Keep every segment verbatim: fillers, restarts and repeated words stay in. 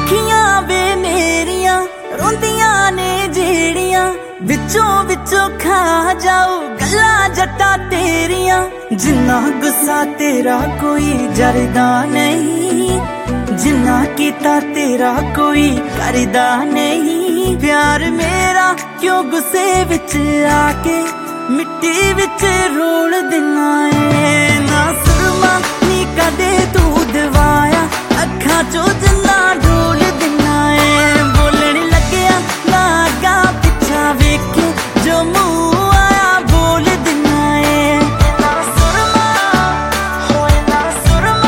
अखियां वे मेरिया रोंदियां ने जेड़ियां विचों विचों खा जाओ गल्ला जट्टा तेरिया। जिन्ना गुस्सा तेरा कोई जरदा नहीं, जिन्ना कीता तेरा कोई करदा नहीं। प्यार मेरा क्यों गुस्से विच आके मिट्टी विच रोल देना है। ना सुरमा नी कदे तू दवाया अखा चो जिन्ना ढोल देना है। बोलने लग्या ना अगा पिछा वेखे जो मुंह आया बोल देना है। ना सुरमा होए ना सुरमा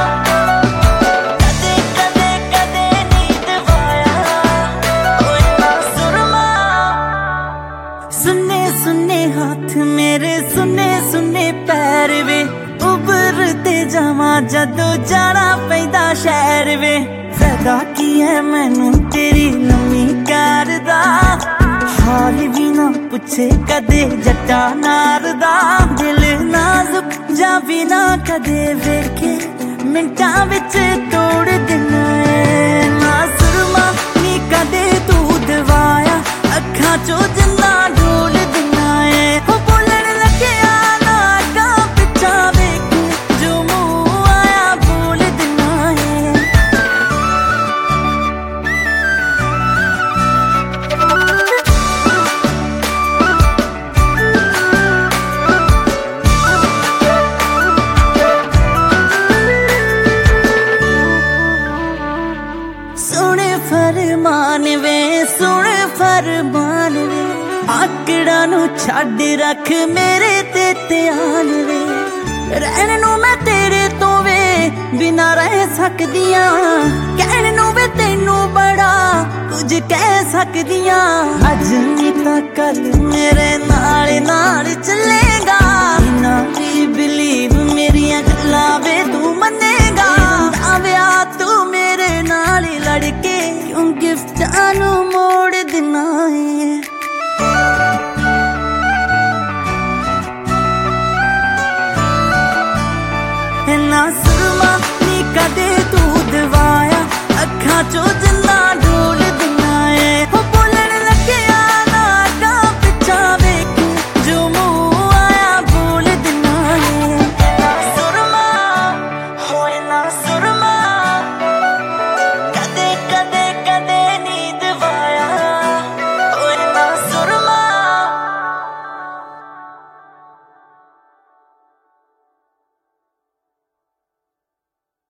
कदे कदे कदे नी दवाया होए ना सुरमा। सुने सुने हाथ मेरे सुने सुने पैर वे उभरते जावा जदों जाना पैदा शहर वे। फायदा की है मैनू तेरी नवी कार दा, हाल भी ना पुछे कदे जट्टा नार दा। दिल नाजुक जा भी ना कदे वेखे मिंटां विच तोड़ देना है। ना सुरमा नी कदे तू दवाया अखा चो जिन्ना ढोल देना है। हो बोलन लग्या ना अगा पिछा वेखे जो मुंह आया बोल देना है। सुन फरमान वे सुन फरमान वे आकड़ा नू छड्ड रख मेरे ते ध्यान वे। रहने नू मैं तेरे तो वे बिना रह सकदियां, कहने नू वे तेनू बड़ा कुछ कह सकदियां। अज नी तां कल मेरे नाल नाल चलेगा, इना भी बिलीव मेरियां गल्लां वे तू मन्नेगा। आव्या तू मेरे नाल लड़के क्यों गिफ्टां नू मोड़ देना है। ना सुरमा नी कदे तू दवाया अखा चो